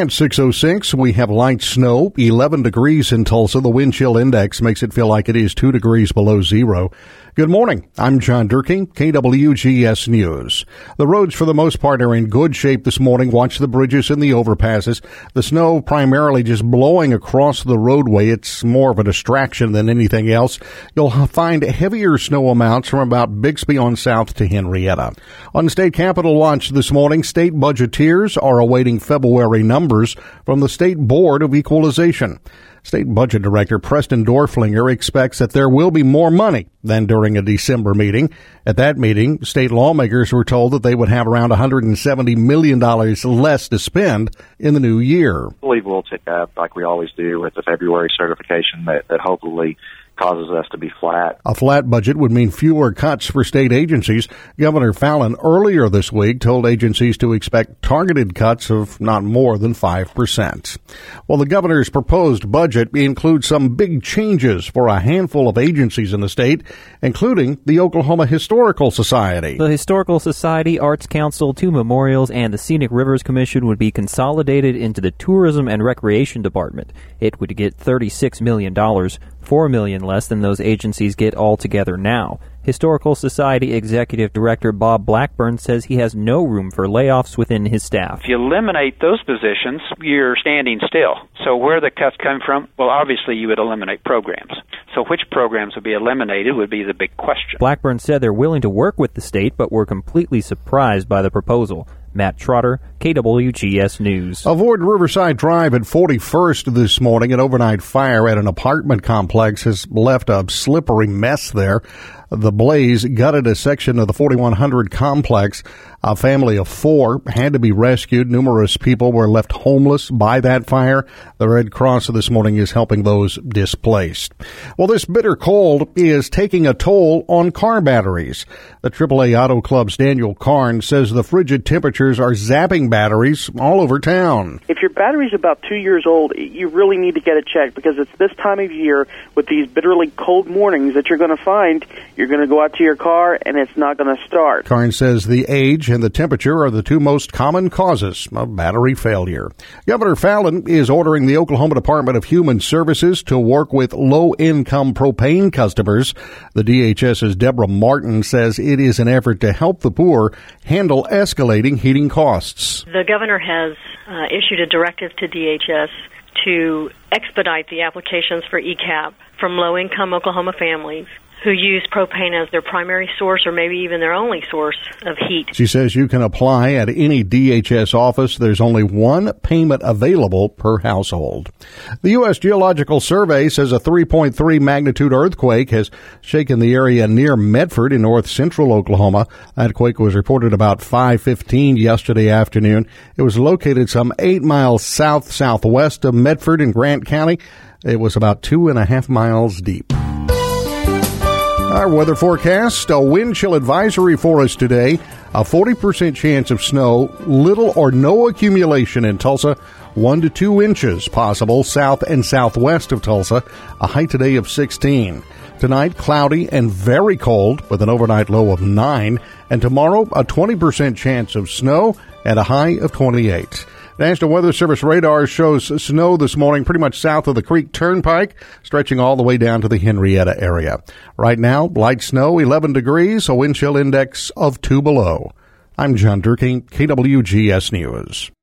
At 6:06, we have light snow, 11 degrees in Tulsa. The wind chill index makes it feel like it is 2 degrees below zero. Good morning. I'm John Durkin, KWGS News. The roads for the most part are in good shape this morning. Watch the bridges and the overpasses. The snow primarily just blowing across the roadway. It's more of a distraction than anything else. You'll find heavier snow amounts from about Bixby on south to Henrietta. On State Capitol launch this morning, state budgeteers are awaiting February numbers from the State Board of Equalization. State Budget Director Preston Dorflinger expects that there will be more money than during a December meeting. At that meeting, state lawmakers were told that they would have around $170 million less to spend in the new year. I believe we'll tick up like we always do with the February certification that hopefully causes us to be flat. A flat budget would mean fewer cuts for state agencies. Governor Fallin earlier this week told agencies to expect targeted cuts of not more than 5%. Well, the governor's proposed budget includes some big changes for a handful of agencies in the state, including the Oklahoma Historical Society. The Historical Society, Arts Council, two memorials, and the Scenic Rivers Commission would be consolidated into the Tourism and Recreation Department. It would get $36 million. $4 million less than those agencies get altogether now. Historical Society Executive Director Bob Blackburn says he has no room for layoffs within his staff. If you eliminate those positions, you're standing still. So where the cuts come from? Well, obviously you would eliminate programs. So which programs would be eliminated would be the big question. Blackburn said they're willing to work with the state, but were completely surprised by the proposal. Matt Trotter, KWGS News. Avoid Riverside Drive at 41st this morning. An overnight fire at an apartment complex has left a slippery mess there. The blaze gutted a section of the 4100 complex. A family of 4 had to be rescued. Numerous people were left homeless by that fire. The Red Cross this morning is helping those displaced. Well, this bitter cold is taking a toll on car batteries. The AAA Auto Club's Daniel Karn says the frigid temperatures are zapping batteries all over town. If your battery's about 2 years old, you really need to get it checked, because it's this time of year with these bitterly cold mornings that you're going to find you're going to go out to your car and it's not going to start. Karn says the age and the temperature are the two most common causes of battery failure. Governor Fallin is ordering the Oklahoma Department of Human Services to work with low-income propane customers. The DHS's Deborah Martin says it is an effort to help the poor handle escalating heating costs. The governor has issued a directive to DHS to expedite the applications for ECAP from low-income Oklahoma families who use propane as their primary source or maybe even their only source of heat. She says you can apply at any DHS office. There's only one payment available per household. The U.S. Geological Survey says a 3.3 magnitude earthquake has shaken the area near Medford in north central Oklahoma. That quake was reported about 5:15 yesterday afternoon. It was located some 8 miles southwest of Medford in Grant County. It was about 2.5 miles deep. Our weather forecast, a wind chill advisory for us today, a 40% chance of snow, little or no accumulation in Tulsa, 1 to 2 inches possible south and southwest of Tulsa, a high today of 16. Tonight, cloudy and very cold with an overnight low of 9, and tomorrow, a 20% chance of snow at a high of 28. National Weather Service radar shows snow this morning pretty much south of the Creek Turnpike, stretching all the way down to the Henrietta area. Right now, light snow, 11 degrees, a wind chill index of 2 below. I'm John Durkin, KWGS News.